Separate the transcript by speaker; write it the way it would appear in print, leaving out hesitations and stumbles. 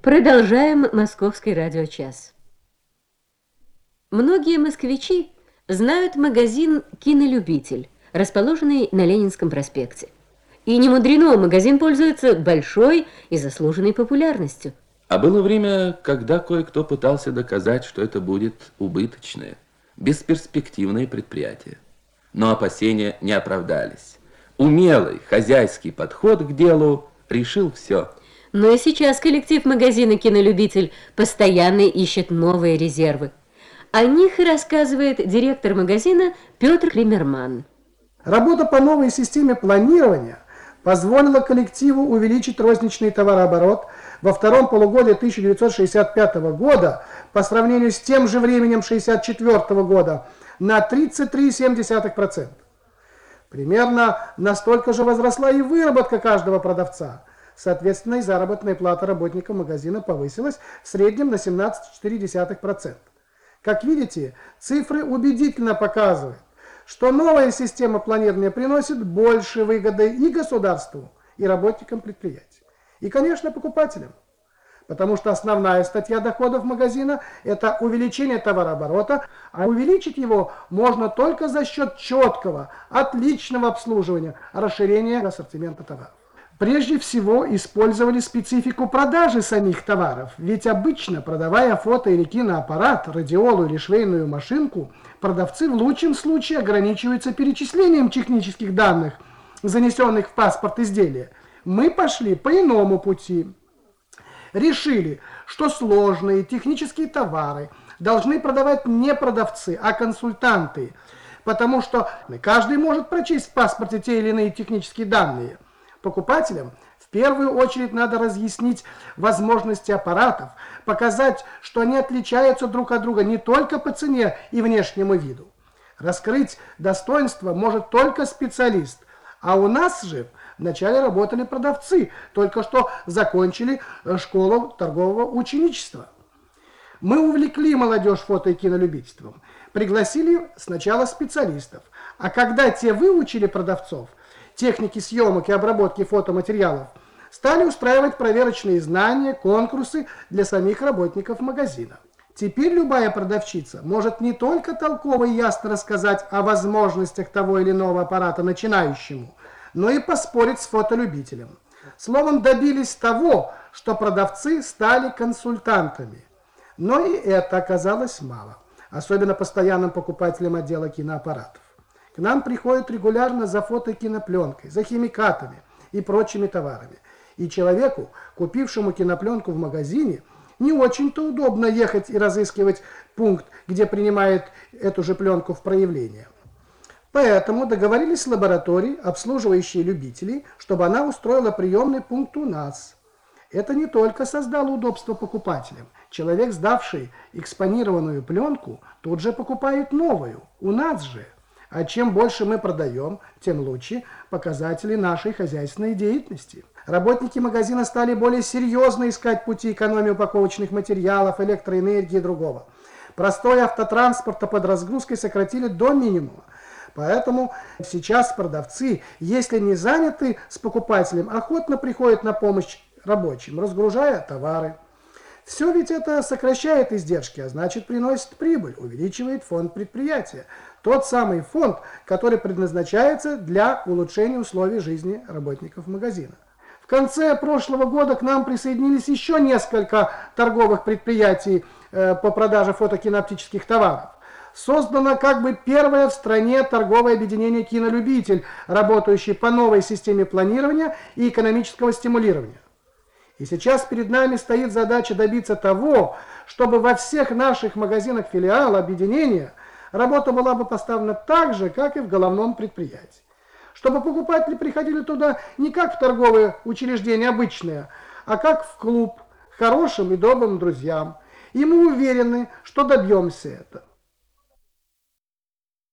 Speaker 1: Продолжаем «Московский радиочас». Многие москвичи знают магазин «Кинолюбитель», расположенный на Ленинском проспекте. И не мудрено, магазин пользуется большой и заслуженной популярностью.
Speaker 2: А было время, когда кое-кто пытался доказать, что это будет убыточное, бесперспективное предприятие. Но опасения не оправдались. Умелый хозяйский подход к делу решил все.
Speaker 1: Но и сейчас коллектив магазина «Кинолюбитель» постоянно ищет новые резервы. О них и рассказывает директор магазина Петр Климерман.
Speaker 3: Работа по новой системе планирования позволила коллективу увеличить розничный товарооборот во втором полугодии 1965 года по сравнению с тем же временем 1964 года на 33,7%. Примерно настолько же возросла и выработка каждого продавца. Соответственно, и заработная плата работников магазина повысилась в среднем на 17,4%. Как видите, цифры убедительно показывают, что новая система планирования приносит больше выгоды и государству, и работникам предприятий. И, конечно, покупателям. Потому что основная статья доходов магазина – это увеличение товарооборота, а увеличить его можно только за счет четкого, отличного обслуживания, расширения ассортимента товаров. Прежде всего использовали специфику продажи самих товаров, ведь обычно, продавая фото- или киноаппарат, радиолу или швейную машинку, продавцы в лучшем случае ограничиваются перечислением технических данных, занесенных в паспорт изделия. Мы пошли по иному пути. Решили, что сложные технические товары должны продавать не продавцы, а консультанты, потому что каждый может прочесть в паспорте те или иные технические данные. Покупателям в первую очередь надо разъяснить возможности аппаратов, показать, что они отличаются друг от друга не только по цене и внешнему виду. Раскрыть достоинства может только специалист, а у нас же вначале работали продавцы, только что закончили школу торгового ученичества. Мы увлекли молодежь фото- и кинолюбительством, пригласили сначала специалистов, а когда те выучили продавцов, техники съемок и обработки фотоматериалов, стали устраивать проверочные знания, конкурсы для самих работников магазина. Теперь любая продавщица может не только толково и ясно рассказать о возможностях того или иного аппарата начинающему, но и поспорить с фотолюбителем. Словом, добились того, что продавцы стали консультантами. Но и это оказалось мало, особенно постоянным покупателям отдела киноаппаратов. К нам приходят регулярно за фото- и кинопленкой, за химикатами и прочими товарами. И человеку, купившему кинопленку в магазине, не очень-то удобно ехать и разыскивать пункт, где принимает эту же пленку в проявление. Поэтому договорились с лабораторией, обслуживающей любителей, чтобы она устроила приемный пункт у нас. Это не только создало удобство покупателям. Человек, сдавший экспонированную пленку, тут же покупает новую, у нас же. А чем больше мы продаем, тем лучше показатели нашей хозяйственной деятельности. Работники магазина стали более серьезно искать пути экономии упаковочных материалов, электроэнергии и другого. Простой автотранспорта под разгрузкой сократили до минимума. Поэтому сейчас продавцы, если не заняты с покупателем, охотно приходят на помощь рабочим, разгружая товары. Все ведь это сокращает издержки, а значит приносит прибыль, увеличивает фонд предприятия. Тот самый фонд, который предназначается для улучшения условий жизни работников магазина. В конце прошлого года к нам присоединились еще несколько торговых предприятий по продаже фотокинооптических товаров. Создано как бы первое в стране торговое объединение «Кинолюбитель», работающее по новой системе планирования и экономического стимулирования. И сейчас перед нами стоит задача добиться того, чтобы во всех наших магазинах филиала объединения работа была бы поставлена так же, как и в головном предприятии. Чтобы покупатели приходили туда не как в торговое учреждение обычное, а как в клуб, хорошим и добрым друзьям. И мы уверены, что добьемся этого.